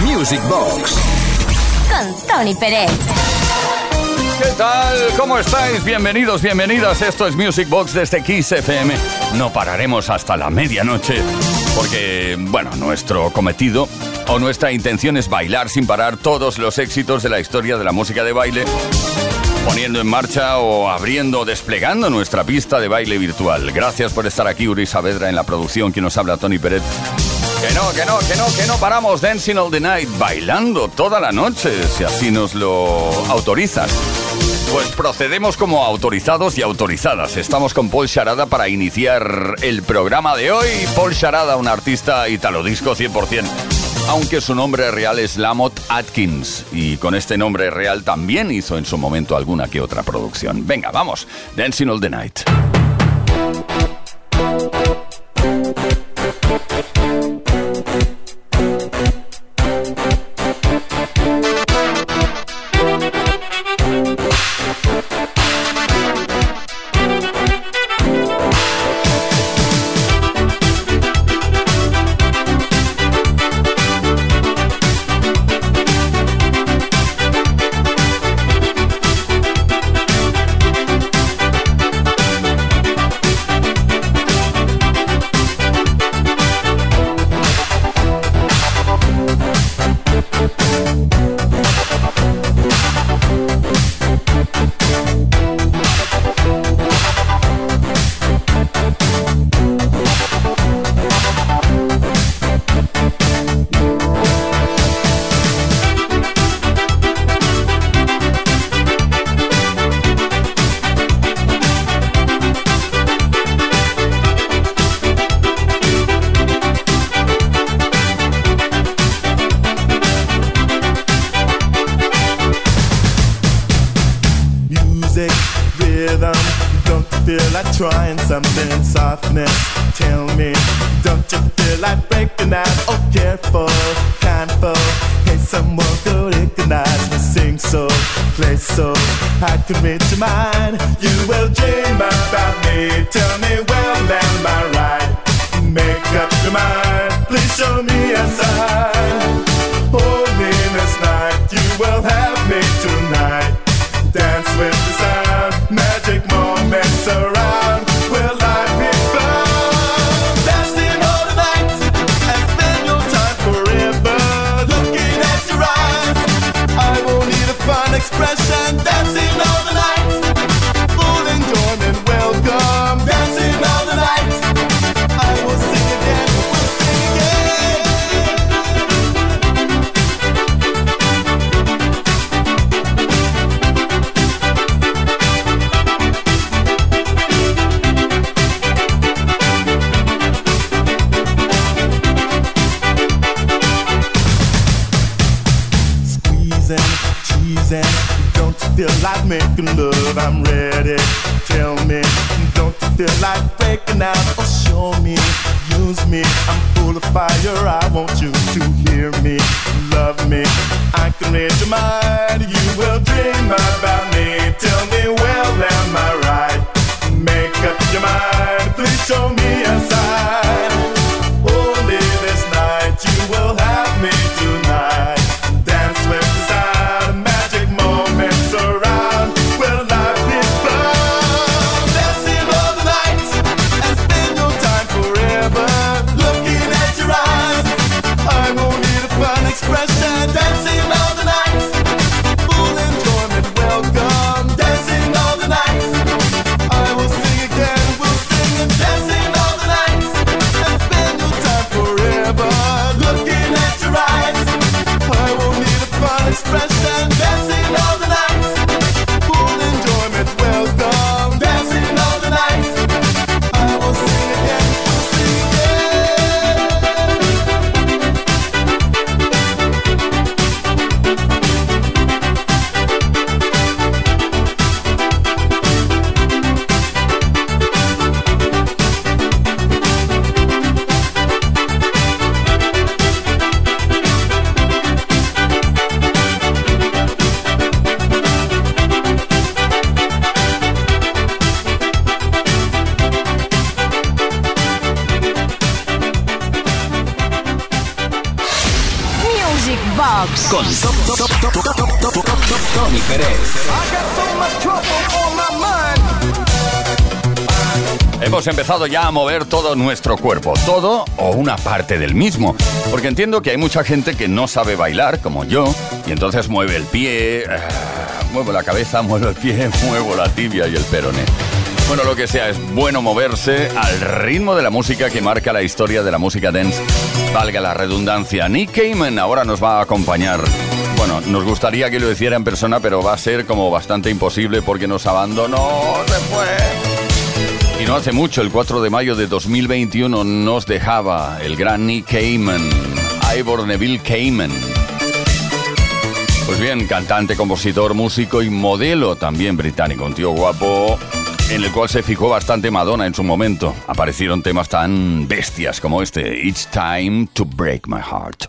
Music Box con Tony Pérez. ¿Qué tal? ¿Cómo estáis? Bienvenidos, bienvenidas. Esto es Music Box desde Kiss FM. No pararemos hasta la medianoche porque, bueno, nuestro cometido o nuestra intención es bailar sin parar todos los éxitos de la historia de la música de baile, poniendo en marcha o abriendo o desplegando nuestra pista de baile virtual. Gracias por estar aquí, Uri Saavedra en la producción, quien nos habla, Tony Pérez. Que no paramos. Dancing all the night, bailando toda la noche, si así nos lo autorizas. Pues procedemos como autorizados y autorizadas. Estamos con Paul Charada para iniciar el programa de hoy. Paul Charada, un artista italodisco 100%, aunque su nombre real es Lamont Atkins, y con este nombre real también hizo en su momento alguna que otra producción. Venga, vamos, Dancing all the night. Trying something softness, tell me, don't you feel like breaking out? Oh, careful, kindful, hey, someone could recognize me, sing so, play so, I can read your mind. You will dream about me, tell me, well, am I right? Make up your mind, please show me a sign. Hold me this night, you will have me tonight. Dance with the sound, magic moments around. Will I be found? Dancing all the night and spend your time forever. Looking at your eyes, I will need a fun expression. Dancing all the night, full enjoyment, welcome. Dancing all the night, I will sing again, we'll sing again. Don't you feel like making love? I'm ready. Tell me, don't you feel like breaking out? Oh, show me, use me. I'm full of fire. I want you to hear me, love me. I can read your mind. You will dream about me. Tell me, well, am I right? Make up your mind. Please show me a sign. Only this night you will have me tonight. Dance with the sound, magic moments around. Will I be found? Dancing all the night and spend your time forever. Looking at your eyes, I won't need a fun expression. Dancing all the night, full enjoyment, welcome. Dancing all the night, I will sing again, we'll sing and dancing all the night and spend your time forever. Looking at your eyes, I won't need a fun expression. Dancing all the night, full enjoyment, welcome. Dancing all the night, I will sing again, we'll sing Music Box con Tony Pérez. Hemos empezado ya a mover todo nuestro cuerpo, todo o una parte del mismo, porque entiendo que hay mucha gente que no sabe bailar, como yo, y entonces mueve el pie, muevo la cabeza, muevo el pie, muevo la tibia y el peroné. Bueno, lo que sea, es bueno moverse al ritmo de la música que marca la historia de la música dance, valga la redundancia. Nick Cayman ahora nos va a acompañar. Bueno, nos gustaría que lo hiciera en persona, pero va a ser como bastante imposible porque nos abandonó, se fue. Y no hace mucho, el 4 de mayo de 2021, nos dejaba el gran Nick Cayman, Ivor Neville Cayman. Pues bien, cantante, compositor, músico y modelo también británico, un tío guapo en el cual se fijó bastante Madonna en su momento. Aparecieron temas tan bestias como este, It's Time to Break My Heart.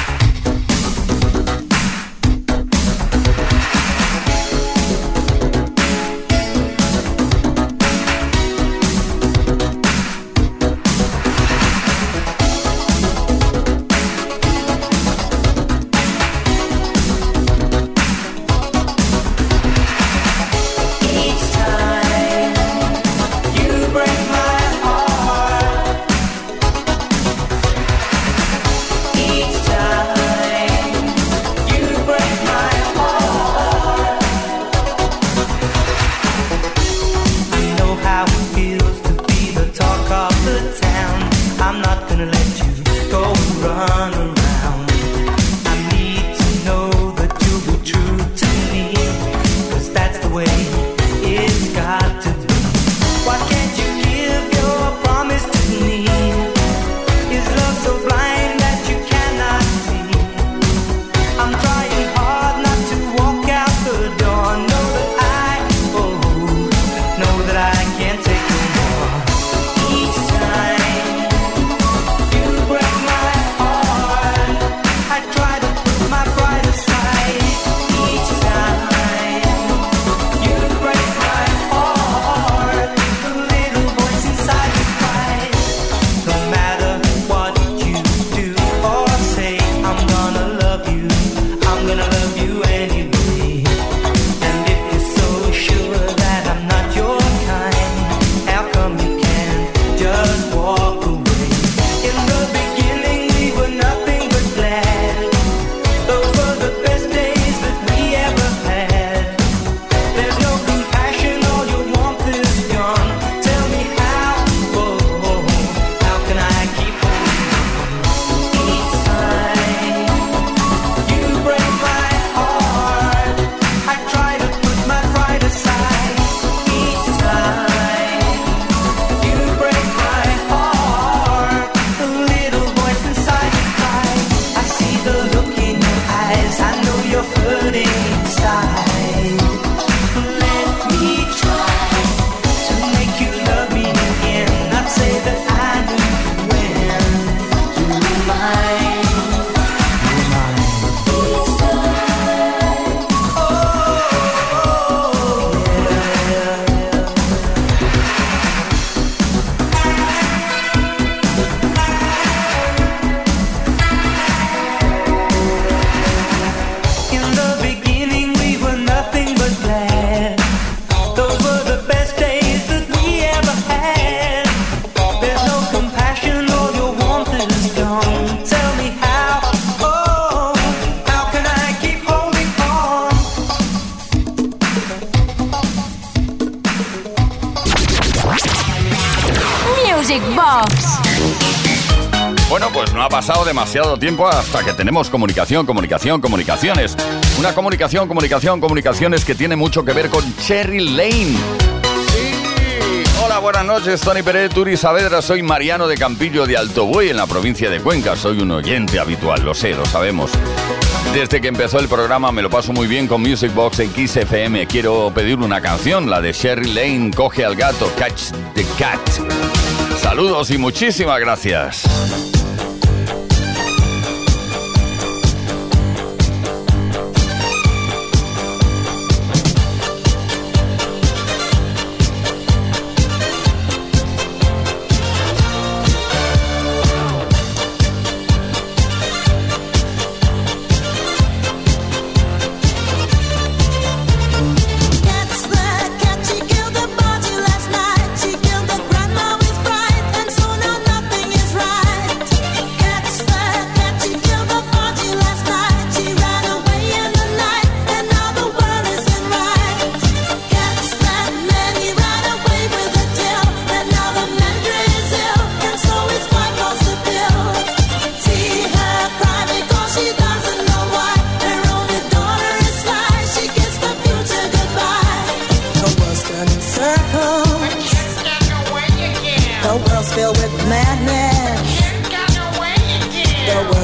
Bueno, pues no ha pasado demasiado tiempo hasta que tenemos comunicaciones. Una comunicaciones que tiene mucho que ver con Cherry Lane. Sí. Hola, buenas noches, Tony Pérez, Turi Saavedra. Soy Mariano de Campillo de Alto Buey, en la provincia de Cuenca. Soy un oyente habitual, lo sé, lo sabemos. Desde que empezó el programa me lo paso muy bien con Music Box en Kiss FM. Quiero pedir una canción, la de Cherry Lane, Coge al gato, Catch the Cat. Saludos y muchísimas gracias.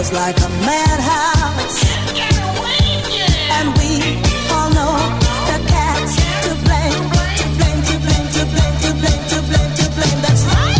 feels like a madhouse. And we all know the cat's to blame, to blame, to blame, to blame, to blame, to blame, to blame. That's right.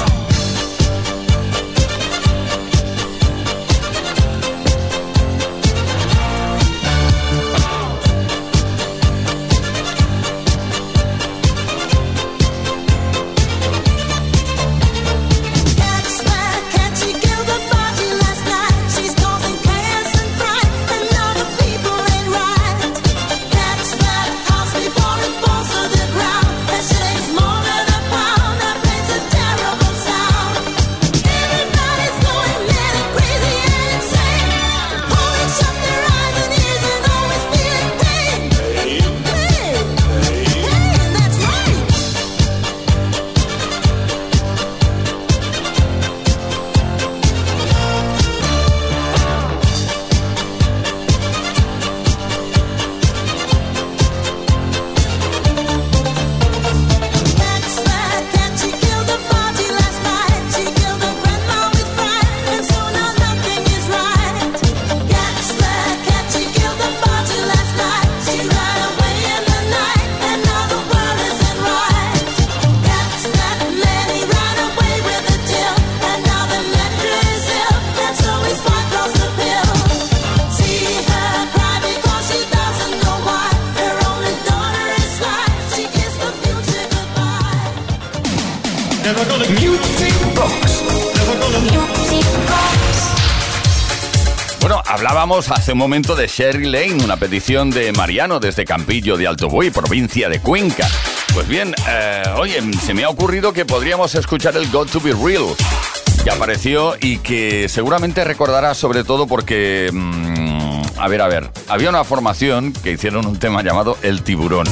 Bueno, hablábamos hace un momento de Sherry Lane, una petición de Mariano desde Campillo de Alto Buey, provincia de Cuenca. Pues bien, oye, se me ha ocurrido que podríamos escuchar el Got to Be Real, que apareció y que seguramente recordarás sobre todo porque... A ver, había una formación que hicieron un tema llamado El Tiburón.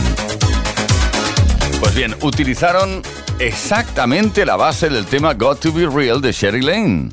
Pues bien, utilizaron exactamente la base del tema Got to Be Real de Sherry Lane.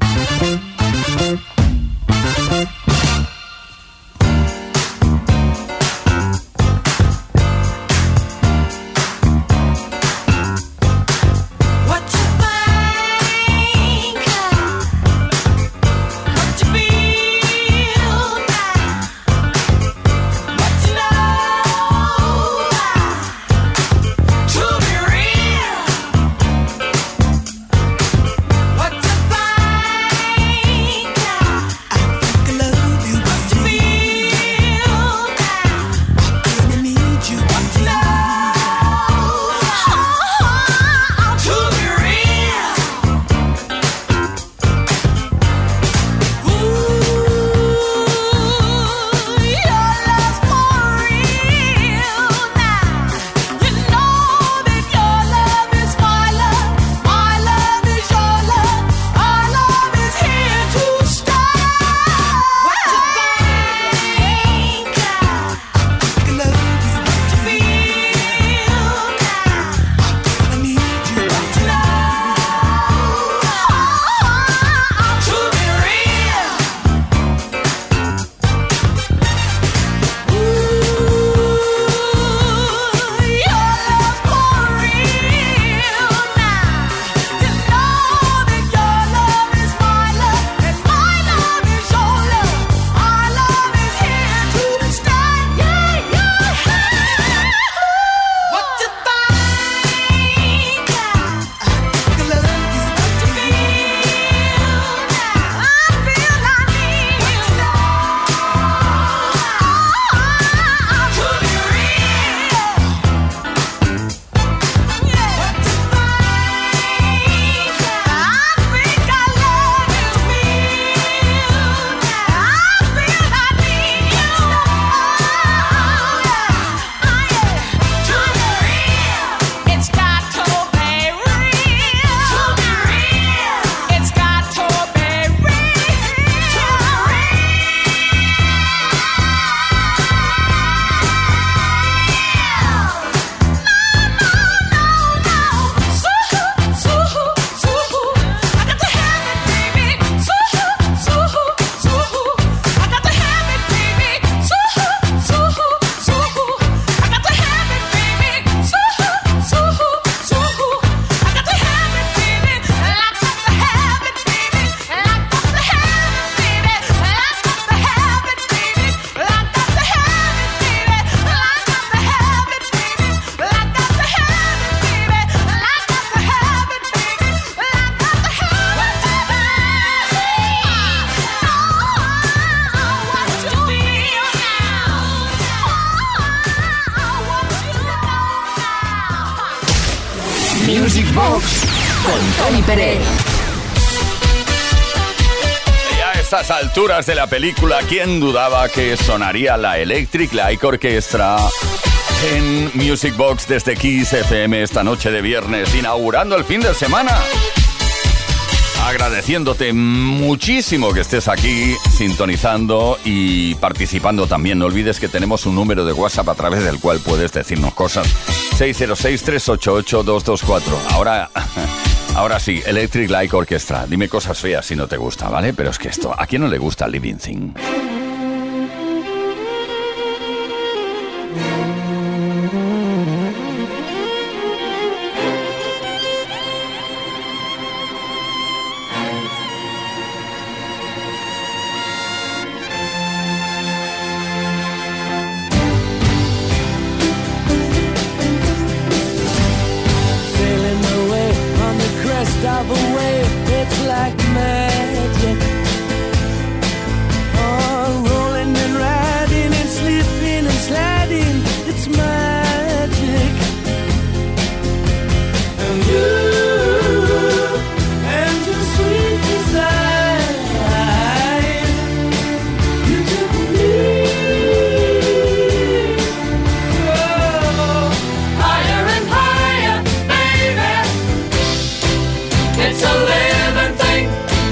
What you find Box con Tony Pérez. A estas alturas de la película, ¿quién dudaba que sonaría la Electric Light Orchestra en Music Box desde Kiss FM esta noche de viernes, inaugurando el fin de semana? Agradeciéndote muchísimo que estés aquí sintonizando y participando también. No olvides que tenemos un número de WhatsApp a través del cual puedes decirnos cosas. 606-388-224. Ahora sí, Electric Light Orchestra. Dime cosas feas si no te gusta, ¿vale? Pero es que esto, ¿a quién no le gusta Living Thing? Of a wave, it's like magic. Oh, rolling and riding and slipping and sliding, it's magic. And you and your sweet desire, you took me higher and higher, baby. It's a living thing.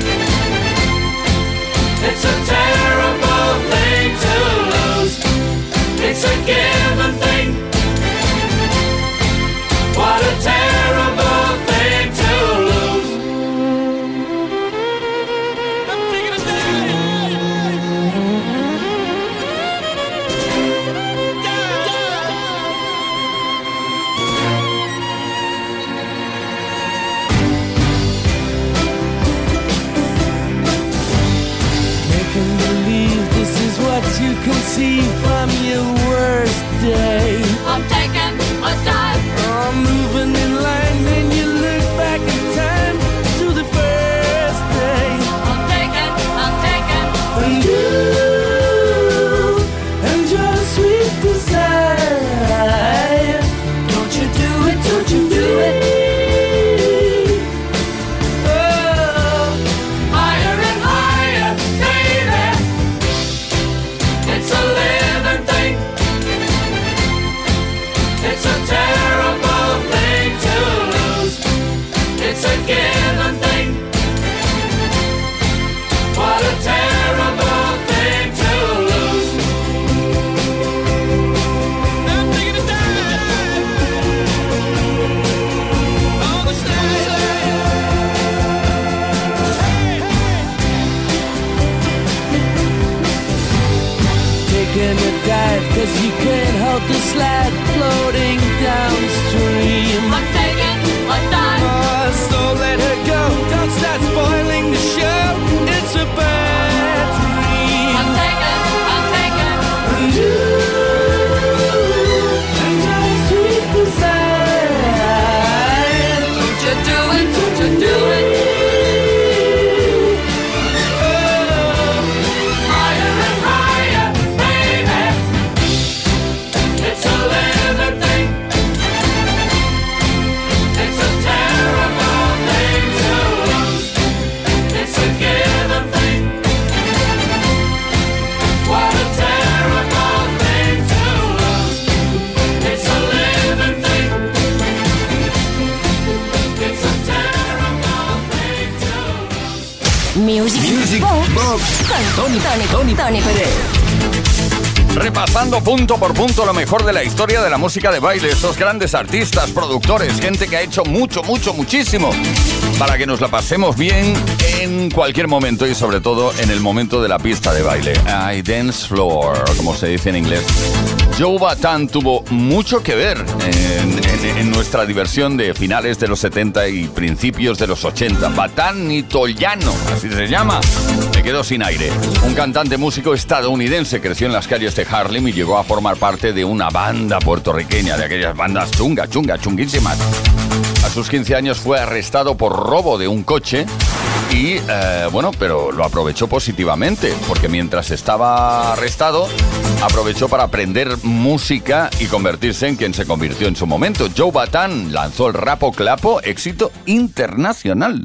It's a terrible thing to lose. It's a given thing. What a terrible thing to lose. I'm taking it what you can see from your worst day. I'm taking a dive. I'm moving in line, then you look back in time to the first day. I'm taking. And you and your sweet desire. Don't you do it, don't you do it. Cause you can't help the slide floating downstream. I'm taking a dive. Oh, so let her go. Don't start spoiling the show. It's a bad dream. I'm taking. And you and your sweet desire. Don't you do it, don't you do it. Music Box con Tony Pérez. Repasando punto por punto lo mejor de la historia de la música de baile. Estos grandes artistas, productores, gente que ha hecho muchísimo para que nos la pasemos bien en cualquier momento y sobre todo en el momento de la pista de baile. Dance floor, como se dice en inglés. Joe Bataan tuvo mucho que ver en nuestra diversión de finales de los 70 y principios de los 80. Bataan Italiano, así se llama. Me quedó sin aire. Un cantante músico estadounidense, creció en las calles de Harlem y llegó a formar parte de una banda puertorriqueña, de aquellas bandas chunguísimas. A sus 15 años fue arrestado por robo de un coche y, bueno, pero lo aprovechó positivamente, porque mientras estaba arrestado, aprovechó para aprender música y convertirse en quien se convirtió en su momento. Joe Bataan lanzó el Rapo Clapo, éxito internacional.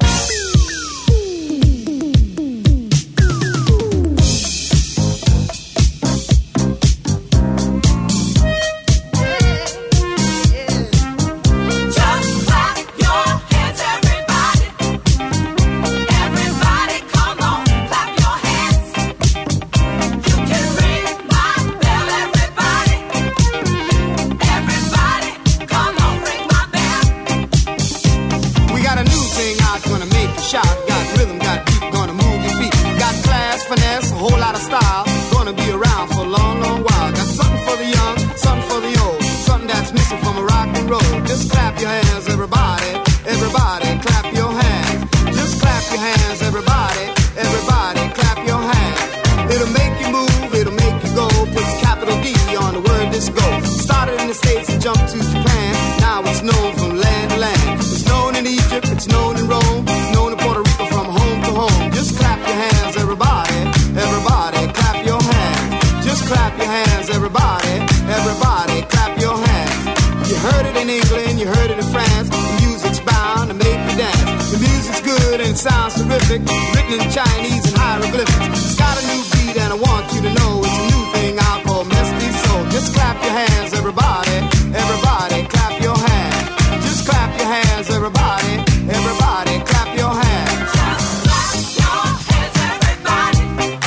Written in Chinese and hieroglyphics. It's got a new beat and I want you to know it's a new thing I call Misty Soul. Just clap your hands, everybody. Everybody, clap your hands. Just clap your hands, everybody. Everybody, clap your hands. Just clap your hands, everybody.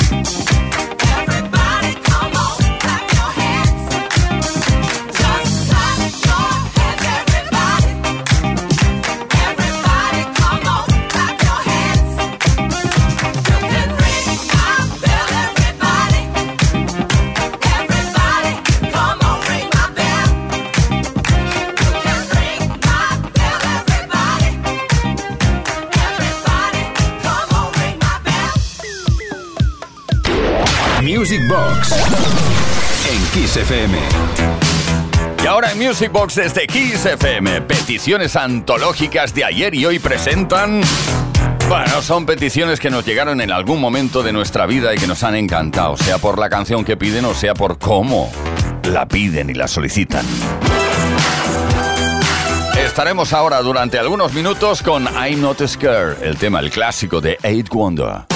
Everybody, come on, clap your hands. Just clap your hands, everybody. Everybody, come on, clap your hands. You can ring my bell, everybody. Everybody, come on, ring my bell. You can ring my bell, everybody. Everybody, come on, ring my bell. Music Box en Kiss FM. Y ahora en Music Box desde Kiss FM, peticiones antológicas de ayer y hoy presentan... Bueno, son peticiones que nos llegaron en algún momento de nuestra vida y que nos han encantado, sea por la canción que piden o sea por cómo la piden y la solicitan. Estaremos ahora durante algunos minutos con I'm Not Scared, el tema, el clásico de Eight Wonder.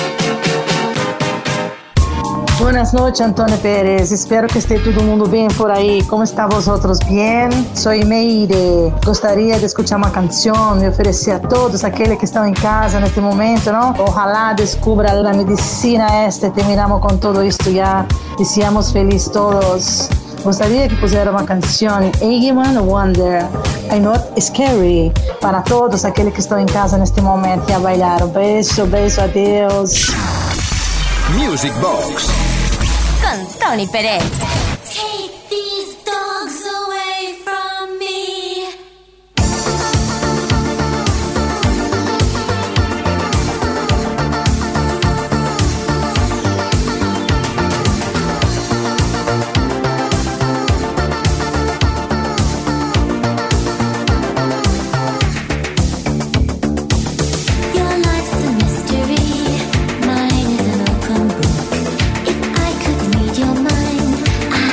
Buenas noches, Antonio Pérez. Espero que esté todo el mundo bien por ahí. ¿Cómo están vosotros? Bien. Soy Meire. Gostaria de escuchar uma canção e oferecer a todos aqueles que estão em casa neste momento, não? Ojalá descubra a medicina esta e terminamos com tudo isto já e seamos felizes todos. Gostaria que puseram uma canção Eggman Wonder, I'm Not Scary, para todos aqueles que estão em casa neste momento e a bailar. Um beijo, beijo, adeus. Music Box Con Tony Pérez. Take these dogs away from me. Your life's a mystery. Mine is an open book. If I could read your mind, I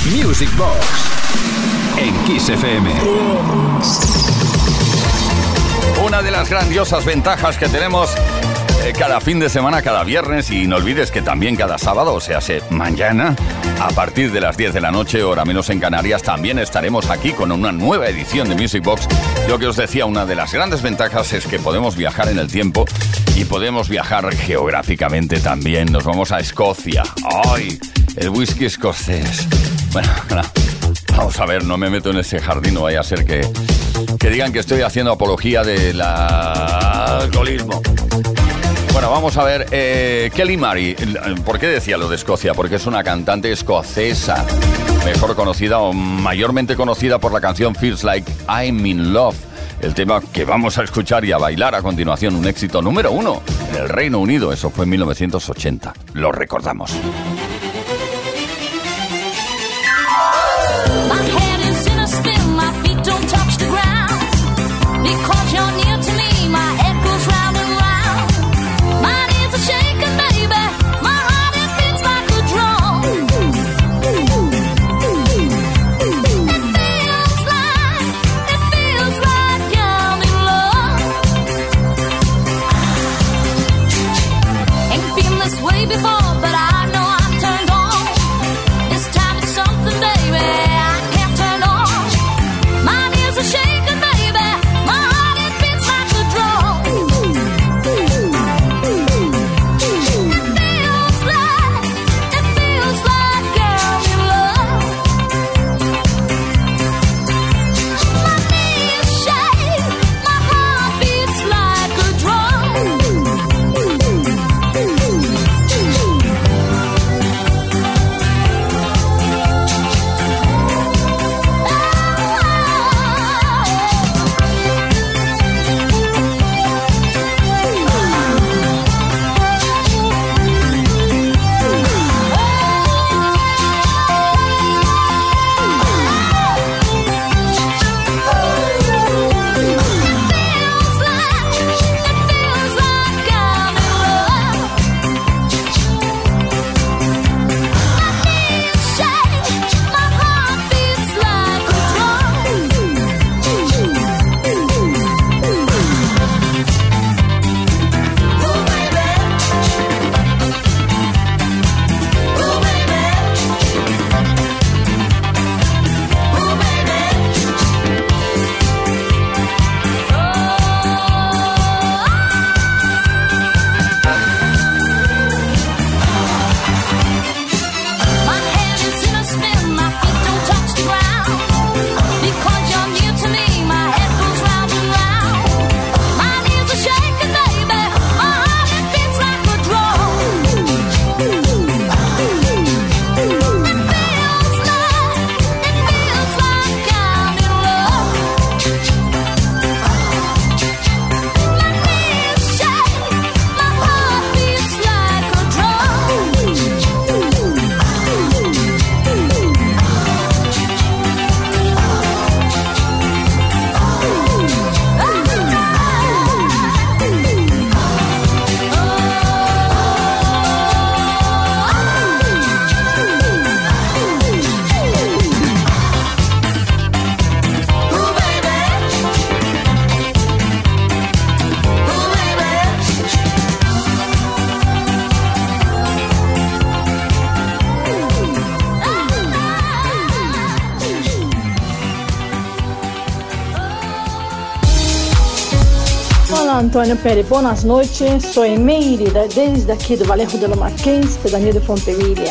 Music Box en Kiss FM. Una de las grandiosas ventajas que tenemos cada fin de semana, cada viernes, y no olvides que también cada sábado, o sea, mañana, a partir de las 10 de la noche, hora menos en Canarias, también estaremos aquí con una nueva edición de Music Box. Lo que os decía, una de las grandes ventajas es que podemos viajar en el tiempo y podemos viajar geográficamente también. Nos vamos a Escocia. ¡Ay! El whisky escocés. Bueno, vamos a ver, no me meto en ese jardín, no vaya a ser que digan que estoy haciendo apología del alcoholismo. Bueno, vamos a ver, Kelly Murray. ¿Por qué decía lo de Escocia? Porque es una cantante escocesa, mejor conocida o mayormente conocida por la canción Feels Like I'm in Love, el tema que vamos a escuchar y a bailar a continuación, un éxito número 1 en el Reino Unido. Eso fue en 1980, lo recordamos. My head is in a spin, my feet don't touch the ground. Because you're near to me, my head goes round and round. My knees are shaking, baby, my heart it beats like a drum. It feels like I'm in love. Ain't been this way before, but I know I'm turned on. This time it's something, baby, I can't turn on. My knees are shaking, baby, my heart it beats like a drum. It feels like I'm in love. My knees shake, my heart beats like a drum. Antônio Peri, boas noites. Sou Meire, desde aqui do Vallejo de los Marqués, pedanía de Fontevilla.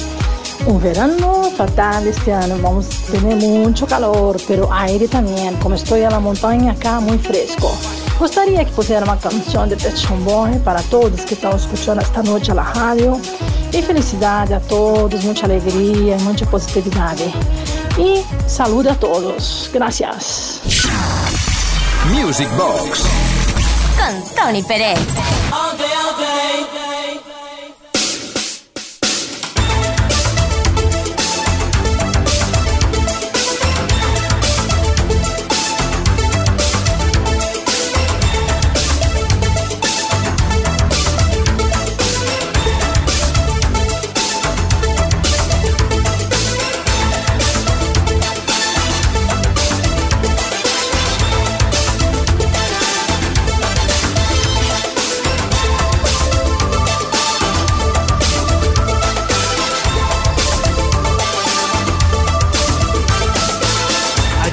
Un verano fatal este año, vamos a tener mucho calor, pero aire también. Como estoy a la montaña acá, muy fresco. Gostaria que pusiera uma canção de Pet Shop Boys para todos que estão escutando esta noite na rádio. E felicidade a todos, muita alegria, muita positividade. E saúde a todos. Gracias. Music Box con Tony Pérez.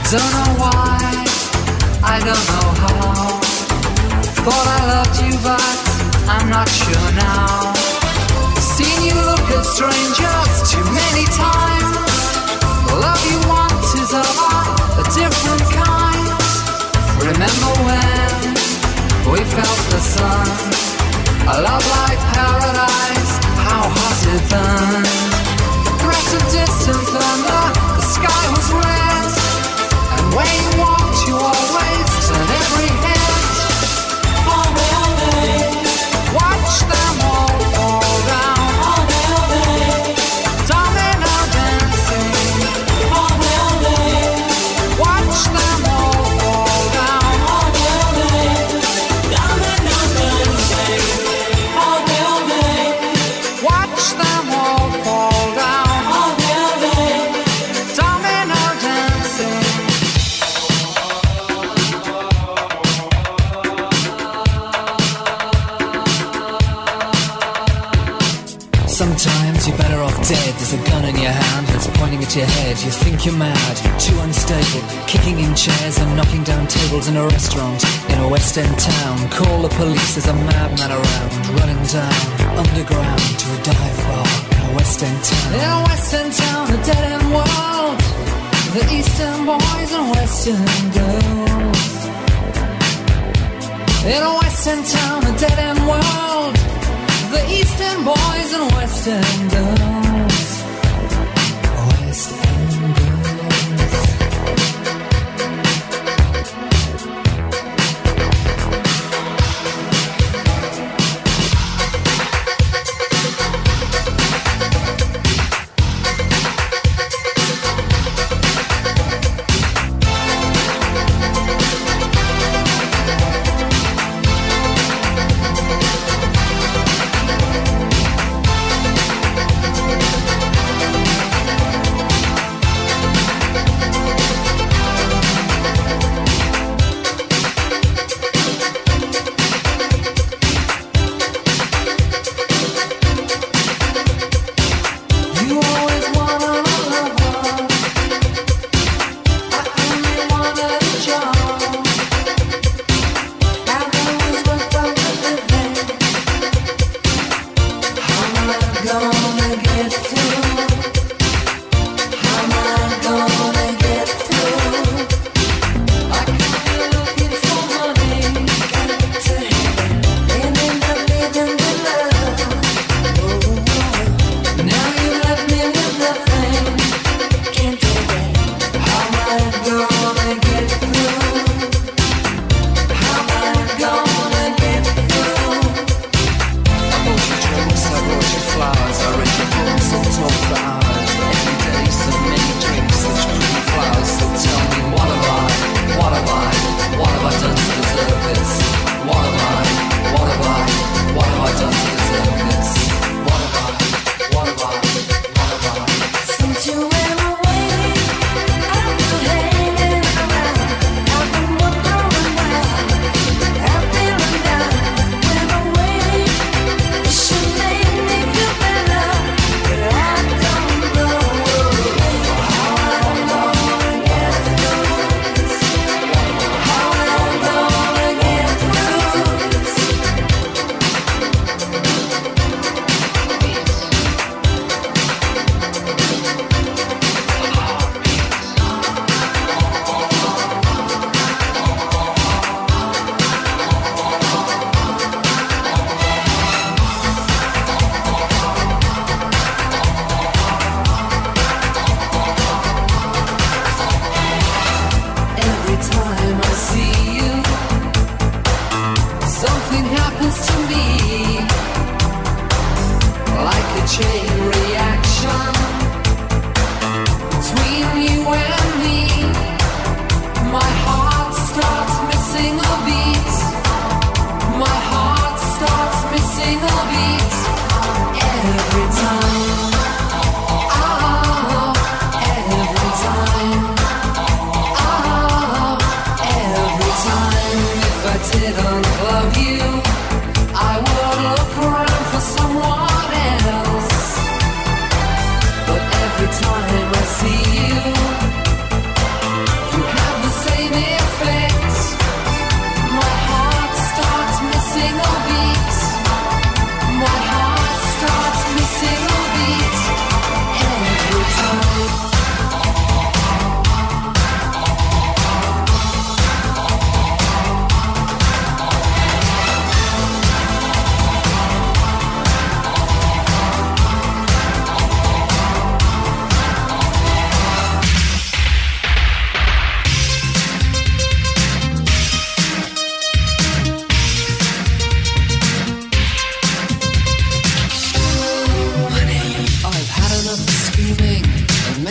Don't know why, I don't know how. Thought I loved you, but I'm not sure now. Seen you look at strangers too many times. The love you want is of a different kind. Remember when we felt the sun, a love like paradise, how hot it burned. The threat of distant thunder, the sky was red, and when you walked you always turned every head. All day, watch them all fall down. All day, domino dancing. All day, watch them all fall down. All day, domino dancing. All day, watch them all fall down. All day, domino dancing. Sometimes you're better off dead. There's a gun in your hand that's pointing at your head. You think you're mad, you're too unstable, kicking in chairs and knocking down tables in a restaurant in a West End town. Call the police, there's a madman around, running down underground to a dive bar in a West End town. In a West End town, a dead end world, the Eastern boys and Western girls. In a West End town, a dead end world, the Eastern boys and Western girls. West End girls.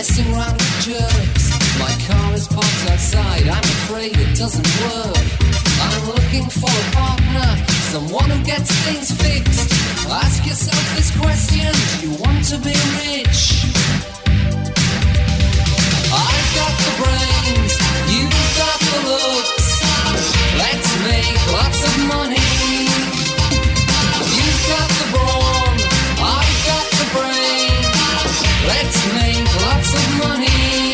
messing around with jerks. My car is parked outside, I'm afraid it doesn't work. I'm looking for a partner, someone who gets things fixed. Ask yourself this question, do you want to be rich? I've got the brains, you've got the looks. Let's make lots of money. You've got the brawn, I've got the brain. Let's make lots of money.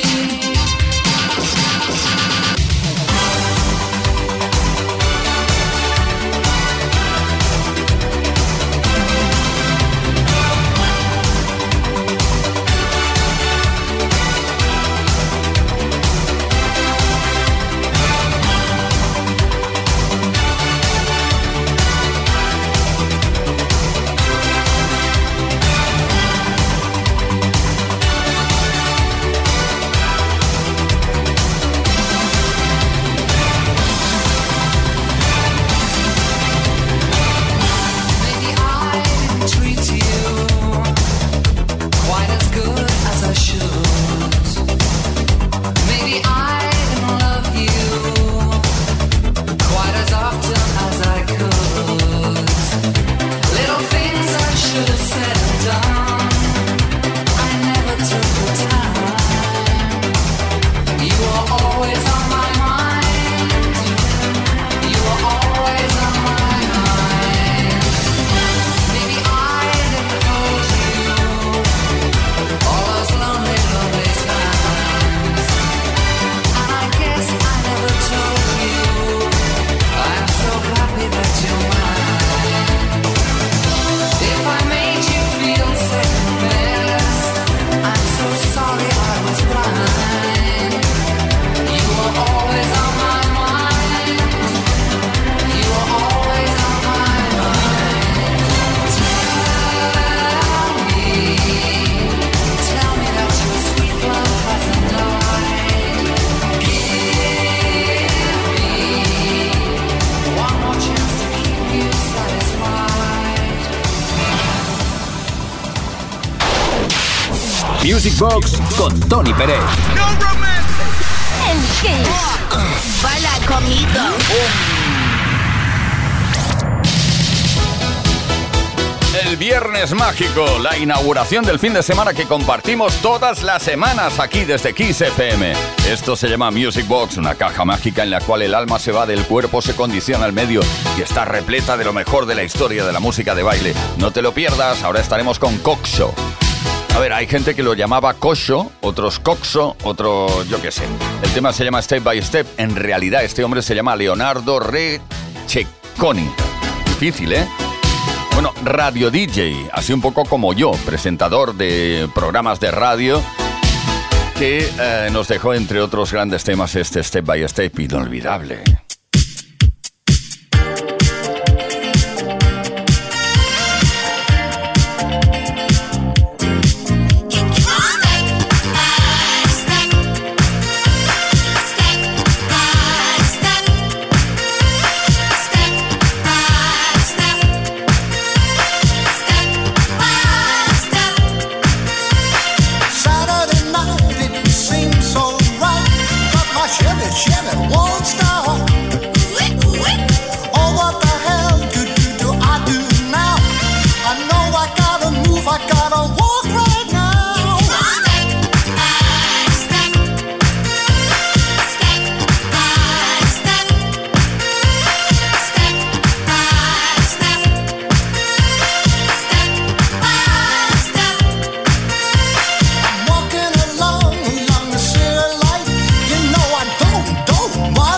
Music Box con Tony Pérez. En Kiss. Baila conmigo. El viernes mágico, la inauguración del fin de semana que compartimos todas las semanas aquí desde Kiss FM. Esto se llama Music Box, una caja mágica en la cual el alma se va del cuerpo, se condiciona al medio y está repleta de lo mejor de la historia de la música de baile. No te lo pierdas, ahora estaremos con Coxo. A ver, hay gente que lo llamaba Coxo, otros Coxo, otro yo qué sé. El tema se llama Step by Step. En realidad este hombre se llama Leonardo Receconi. Difícil, ¿eh? Bueno, radio DJ, así un poco como yo, presentador de programas de radio, que nos dejó entre otros grandes temas este Step by Step inolvidable. Chevy won't stop. Oh, what the hell do I do now? I know I gotta move, I gotta walk right now. Step by step, step by step, step by step, step by step. I'm walking along the city light. You know I don't mind.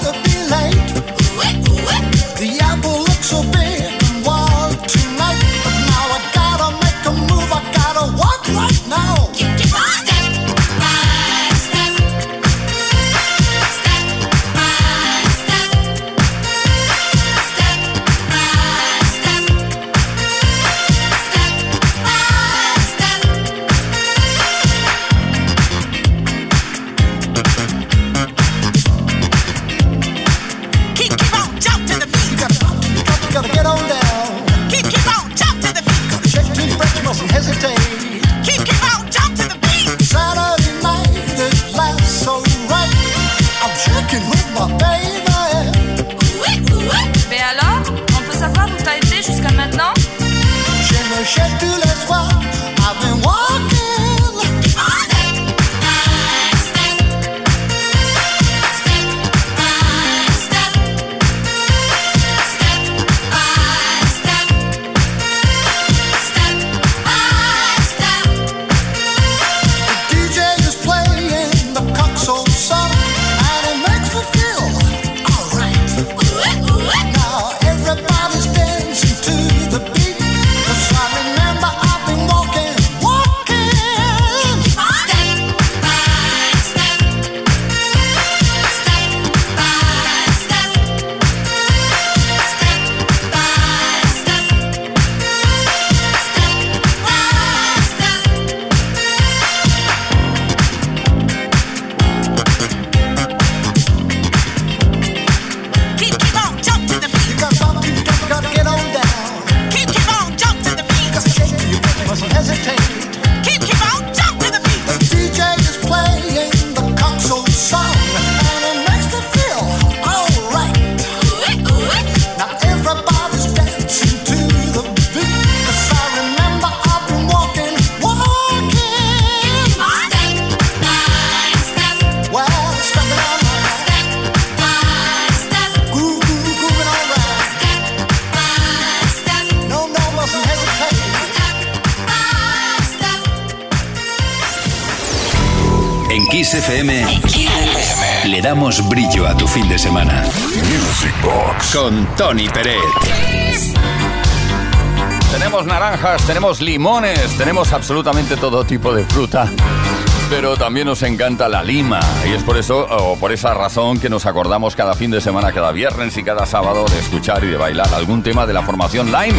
En Kiss FM, le damos brillo a tu fin de semana. Music Box con Tony Peret. Tenemos naranjas, tenemos limones, tenemos absolutamente todo tipo de fruta. Pero también nos encanta la lima. Y es por eso, o por esa razón, que nos acordamos cada fin de semana, cada viernes y cada sábado de escuchar y de bailar algún tema de la formación Lime.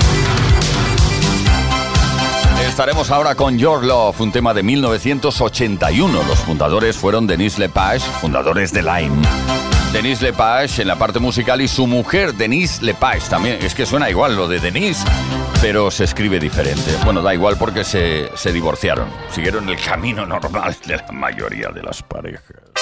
Estaremos ahora con Your Love, un tema de 1981. Los fundadores fueron Denise Lepage, fundadores de Lime. Denise Lepage en la parte musical y su mujer Denise Lepage también. Es que suena igual lo de Denise, pero se escribe diferente. Bueno, da igual porque se divorciaron. Siguieron el camino normal de la mayoría de las parejas.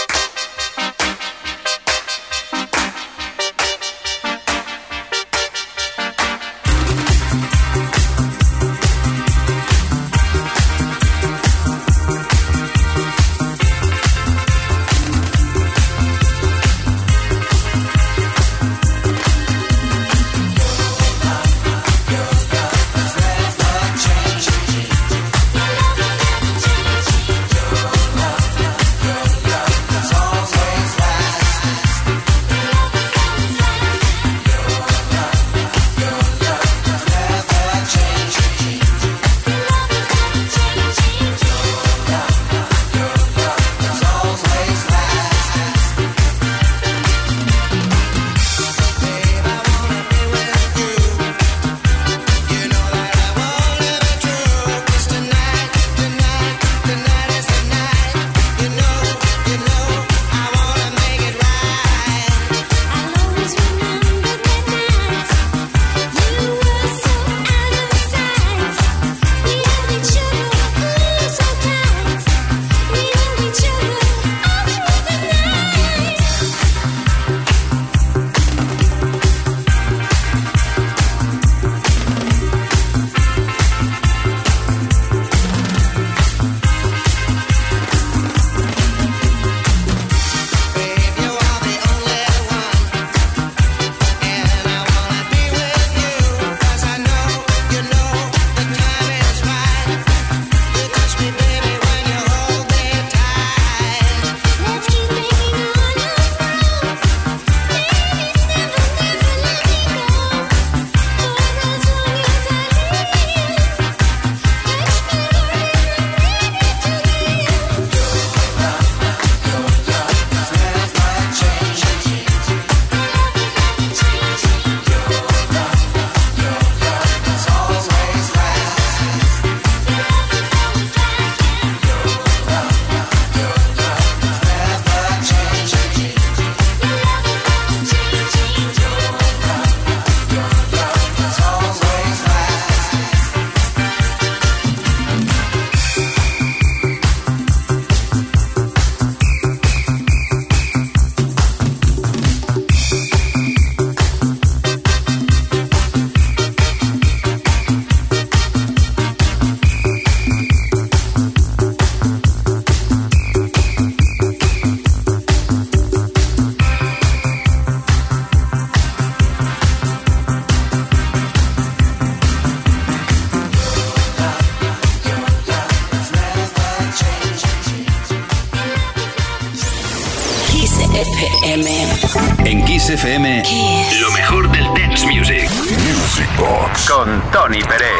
En Kiss FM, lo mejor del dance music. Music Box con Tony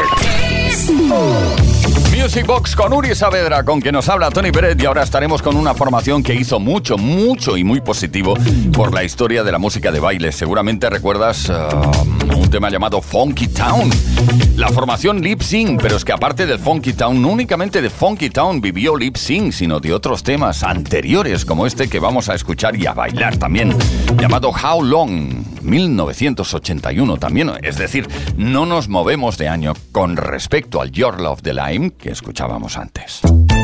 Peret. Music Box con Uri Saavedra, con quien nos habla Tony Peret, y ahora estaremos con una formación que hizo mucho y muy positivo por la historia de la música de baile. Seguramente recuerdas un tema llamado Funky Town. La formación Lip Sync, pero es que aparte del Funky Town, no únicamente de Funky Town vivió Lip Sync, sino de otros temas anteriores como este que vamos a escuchar y a bailar también, llamado How Long, 1981 también. Es decir, no nos movemos de año con respecto al Your Love de Lime que escuchábamos antes.